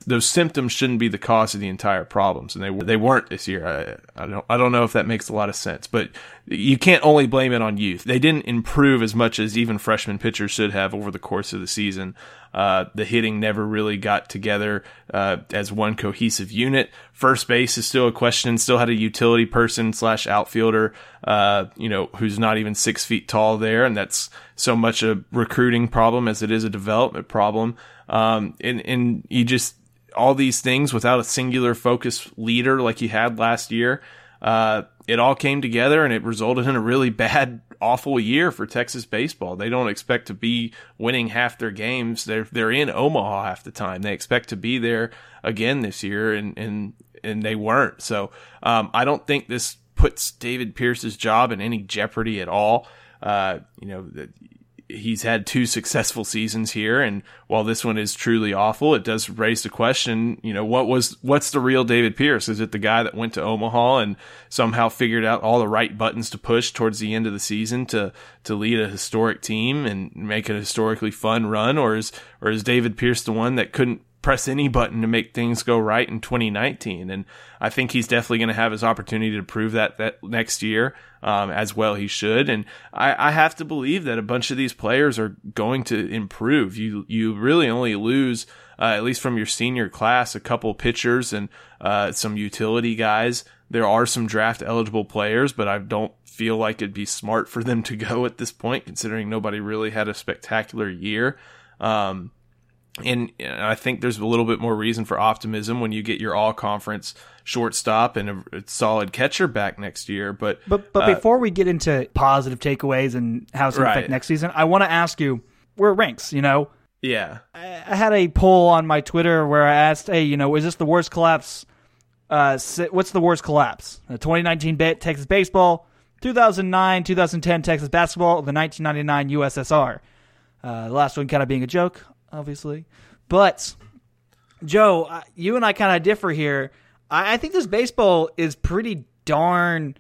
C: those symptoms shouldn't be the cause of the entire problems, and they they weren't this year. I, I don't I don't know if that makes a lot of sense, but you can't only blame it on youth. They didn't improve as much as even freshman pitchers should have over the course of the season. Uh, the hitting never really got together uh, as one cohesive unit. First base is still a question. Still had a utility person slash outfielder, uh, you know, who's not even six feet tall there, and that's so much a recruiting problem as it is a development problem. Um, and and you just all these things without a singular focus leader like you had last year. Uh, it all came together and it resulted in a really bad, awful year for Texas baseball. They don't expect to be winning half their games. They're, they're in Omaha half the time. They expect to be there again this year, and, and, and they weren't. So, um, I don't think this puts David Pierce's job in any jeopardy at all. Uh, you know, he's had two successful seasons here, and while this one is truly awful, it does raise the question, you know, what was, what's the real David Pierce? Is it the guy that went to Omaha and somehow figured out all the right buttons to push towards the end of the season to, to lead a historic team and make a historically fun run? Or is, or is David Pierce the one that couldn't press any button to make things go right in twenty nineteen? And I think he's definitely going to have his opportunity to prove that that next year, um, as well he should. And I, I have to believe that a bunch of these players are going to improve. You you really only lose, uh, at least from your senior class, a couple pitchers and uh, some utility guys. There are some draft eligible players, but I don't feel like it'd be smart for them to go at this point, considering nobody really had a spectacular year. Um, And I think there's a little bit more reason for optimism when you get your all-conference shortstop and a, a solid catcher back next year. But
D: but but
C: uh,
D: before we get into positive takeaways and how it's going
C: right.
D: to affect next season, I want to ask you where it ranks. You know,
C: yeah,
D: I, I had a poll on my Twitter where I asked, "Hey, you know, is this the worst collapse? Uh, what's the worst collapse? The twenty nineteen ba- Texas baseball, two thousand nine, two thousand ten Texas basketball, the nineteen ninety-nine U S S R." Uh, the last one kind of being a joke, obviously. But, Joe, you and I kind of differ here. I, I think this baseball is pretty darn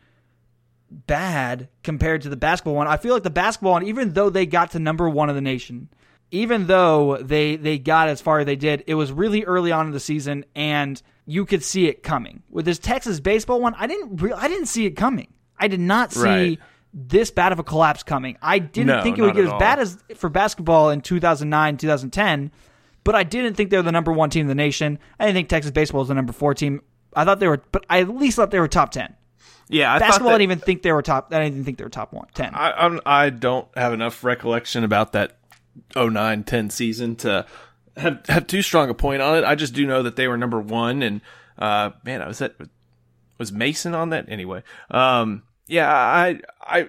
D: bad compared to the basketball one. I feel like the basketball one, even though they got to number one in the nation, even though they, they got as far as they did, it was really early on in the season, and you could see it coming. With this Texas baseball one, I didn't re- I didn't see it coming. I did not see
C: right.
D: this bad of a collapse coming. I didn't
C: no,
D: think it would get as
C: all.
D: bad as for basketball in two thousand nine, two thousand ten, but I didn't think they were the number one team in the nation. I didn't think Texas baseball was the number four team. I thought they were, but I at least thought they were top ten.
C: Yeah, I
D: basketball,
C: that,
D: I didn't even think they were top. I didn't even think they were top one, ten.
C: I I'm, I don't have enough recollection about that oh nine ten season to have, have too strong a point on it. I just do know that they were number one, and uh, man, I was that was Mason on that anyway. Um, yeah, I I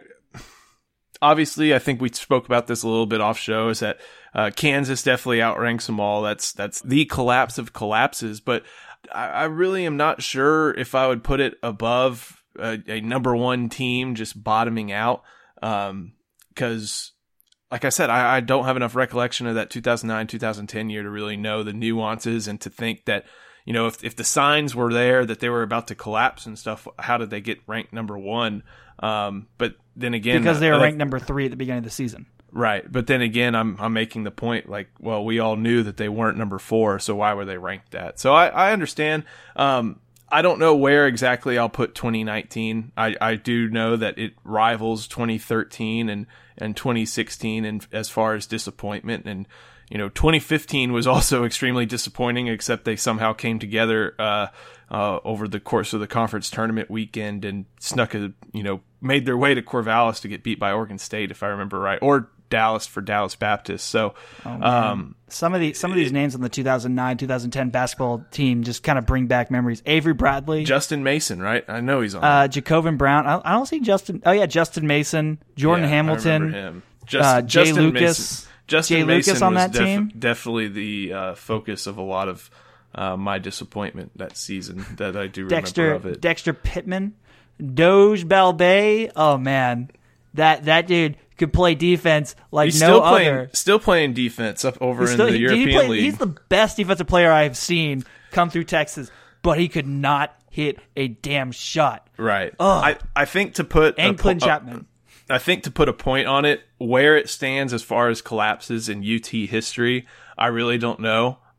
C: obviously I think we spoke about this a little bit off show. Is that uh, Kansas definitely outranks them all. That's that's the collapse of collapses, but I, I really am not sure if I would put it above a, a number one team just bottoming out. Um, because like I said, I, I don't have enough recollection of that two thousand nine, two thousand ten year to really know the nuances and to think that, you know, if if the signs were there that they were about to collapse and stuff, how did they get ranked number one? Um, but then again,
D: because they were
C: uh,
D: ranked number three at the beginning of the season.
C: Right. But then again, I'm I'm making the point, like, well, we all knew that they weren't number four, so why were they ranked that? So I, I understand. Um, I don't know where exactly I'll put twenty nineteen. I, I do know that it rivals twenty thirteen and, and twenty sixteen and as far as disappointment. And, you know, twenty fifteen was also extremely disappointing, except they somehow came together uh, uh, over the course of the conference tournament weekend and snuck a, you know, made their way to Corvallis to get beat by Oregon State, if I remember right, or Dallas for Dallas Baptist. So
D: oh,
C: um,
D: some of the some of these names on the two thousand nine, two thousand ten basketball team just kind of bring back memories. Avery Bradley,
C: Justin Mason, right? I know he's on.
D: Uh, Jacobin Brown. I, I don't see Justin. Oh yeah, Justin Mason, Jordan
C: yeah,
D: Hamilton,
C: I remember him. Just,
D: uh, Jay
C: Justin
D: Lucas.
C: Mason, Justin
D: Jay
C: Mason
D: Lucas on
C: was
D: that
C: def-
D: team.
C: Definitely the uh, focus of a lot of uh, my disappointment that season. That I do
D: Dexter
C: remember of it.
D: Dexter Pittman, Doge Balbay. Oh man, that that dude could play defense like
C: He's
D: no
C: still playing,
D: other.
C: Still playing defense up over
D: He's
C: in
D: still-
C: the
D: he- he
C: European
D: played-
C: League.
D: He's the best defensive player I have seen come through Texas, but he could not hit a damn shot.
C: Right.
D: Ugh.
C: I, I think to put
D: And
C: a,
D: Clint
C: po-
D: Chapman.
C: I think to put a point on it, where it stands as far as collapses in U T history, I really don't know.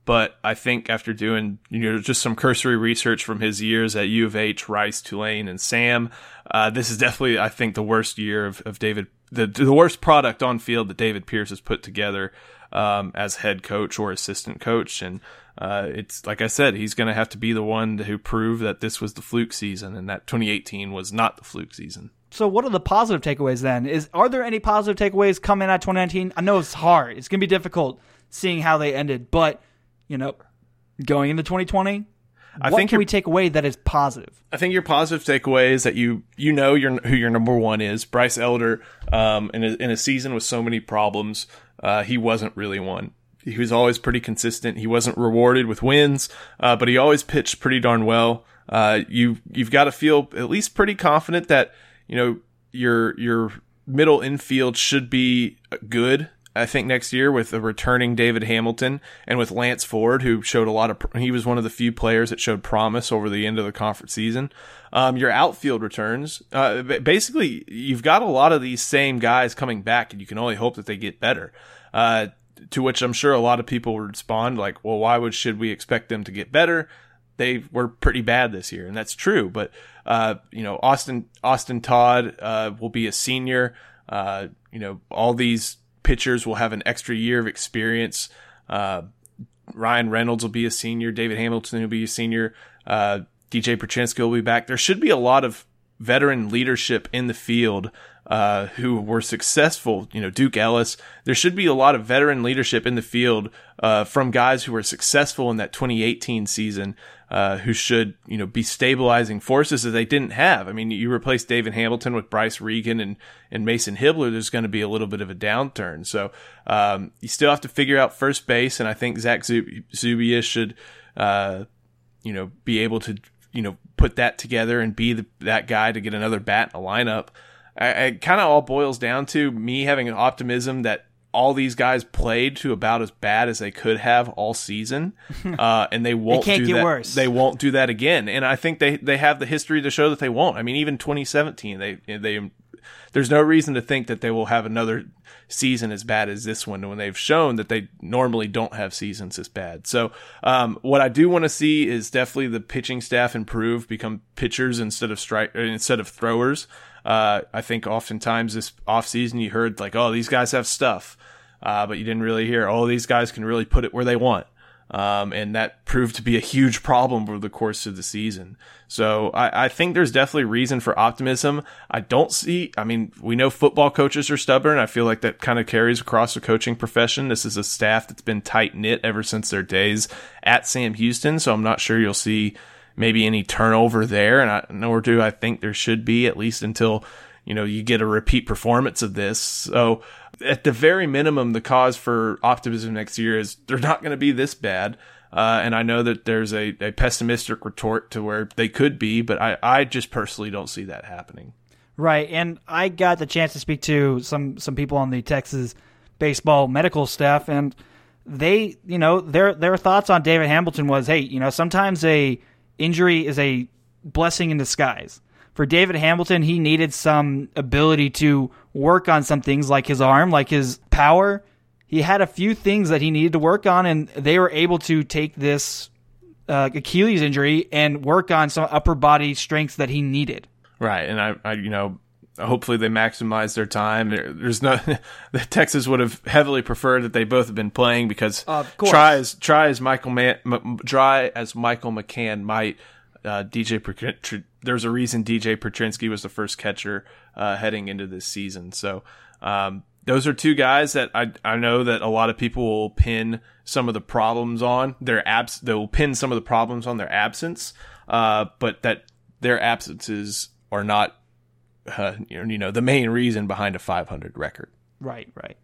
C: But I think after doing, you know, just some cursory research from his years at U of H, Rice, Tulane, and Sam, uh, this is definitely, I think, the worst year of, of David, the the worst product on field that David Pierce has put together um, as head coach or assistant coach. And uh, it's like I said, he's going to have to be the one who prove that this was the fluke season and that twenty eighteen was not the fluke season.
D: So what are the positive takeaways then? Is Are there any positive takeaways coming out of twenty nineteen? I know it's hard. It's going to be difficult seeing how they ended, but you know, going into twenty twenty,
C: I
D: what
C: think
D: can we take away that is positive?
C: I think your positive takeaway is that you you know your, who your number one is. Bryce Elder, um, in a, in a season with so many problems, uh, he wasn't really one. He was always pretty consistent. He wasn't rewarded with wins, uh, but he always pitched pretty darn well. Uh, you you've got to feel at least pretty confident that you know your your middle infield should be good. I think next year with a returning David Hamilton and with Lance Ford, who showed a lot of, he was one of the few players that showed promise over the end of the conference season. Um, your outfield returns, uh, basically you've got a lot of these same guys coming back and you can only hope that they get better. Uh, to which I'm sure a lot of people would respond like, well, why would, should we expect them to get better? They were pretty bad this year, and that's true. But, uh, you know, Austin, Austin Todd, uh, will be a senior. Uh, you know, all these pitchers will have an extra year of experience. Uh, Ryan Reynolds will be a senior. David Hamilton will be a senior. Uh, D J Perchinsky will be back. There should be a lot of veteran leadership in the field uh, who were successful. You know, Duke Ellis. There should be a lot of veteran leadership in the field uh, from guys who were successful in that twenty eighteen season. Uh, who should, you know, be stabilizing forces that they didn't have. I mean, you replace David Hamilton with Bryce Regan and, and Mason Hibbler, there's going to be a little bit of a downturn. So, um, you still have to figure out first base. And I think Zach Zubia should, uh, you know, be able to, you know, put that together and be the, that guy to get another bat in a lineup. I, it kind of all boils down to me having an optimism that all these guys played to about as bad as they could have all season, uh, and they won't
D: it can't
C: do
D: get
C: that.
D: Worse.
C: They won't do that again, and I think they, they have the history to show that they won't. I mean, even twenty seventeen, they they there's no reason to think that they will have another season as bad as this one when they've shown that they normally don't have seasons as bad. So, um, what I do want to see is definitely the pitching staff improve, become pitchers instead of strike instead of throwers. Uh, I think oftentimes this offseason you heard like, oh, these guys have stuff. Uh, but you didn't really hear, oh, these guys can really put it where they want. Um, and that proved to be a huge problem over the course of the season. So I, I think there's definitely reason for optimism. I don't see, I mean, we know football coaches are stubborn. I feel like that kind of carries across the coaching profession. This is a staff that's been tight-knit ever since their days at Sam Houston. So I'm not sure you'll see maybe any turnover there. And I, nor do I think there should be, at least until, you know, you get a repeat performance of this. So at the very minimum, the cause for optimism next year is they're not going to be this bad. Uh, and I know that there's a, a pessimistic retort to where they could be, but I, I just personally don't see that happening.
D: Right. And I got the chance to speak to some, some people on the Texas baseball medical staff, and they, you know, their, their thoughts on David Hamilton was, hey, you know, sometimes a injury is a blessing in disguise. For David Hamilton, he needed some ability to work on some things like his arm, like his power. He had a few things that he needed to work on, and they were able to take this uh, Achilles injury and work on some upper body strengths that he needed.
C: Right, and I, I you know, hopefully they maximize their time. There, there's no, the Texas would have heavily preferred that they both have been playing because
D: of course.
C: try as try as Michael Man, M- try as Michael McCann might. Uh, D J, there's a reason D J Perchinsky was the first catcher uh, heading into this season. So um, those are two guys that I I know that a lot of people will pin some of the problems on their abs. They'll pin some of the problems on their absence, uh, but that their absences are not uh, you know the main reason behind a five hundred record.
D: Right, right.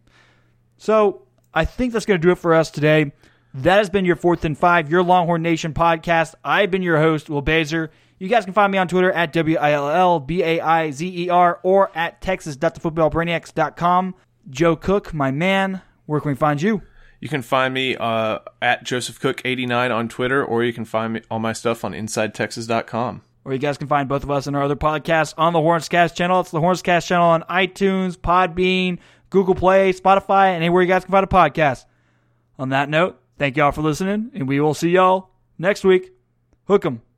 D: So I think that's going to do it for us today. That has been your Fourth and Five, your Longhorn Nation podcast. I've been your host, Will Baizer. You guys can find me on Twitter at W I L L B A I Z E R or at texas dot the football brainiacs dot com. Joe Cook, my man, where can we find you?
C: You can find me uh, at Joseph Cook eighty-nine on Twitter, or you can find me, all my stuff on inside texas dot com.
D: Or you guys can find both of us and our other podcasts on the Hornscast channel. It's the Hornscast channel on iTunes, Podbean, Google Play, Spotify, and anywhere you guys can find a podcast. On that note, Thank y'all for listening, and we will see y'all next week. Hook 'em.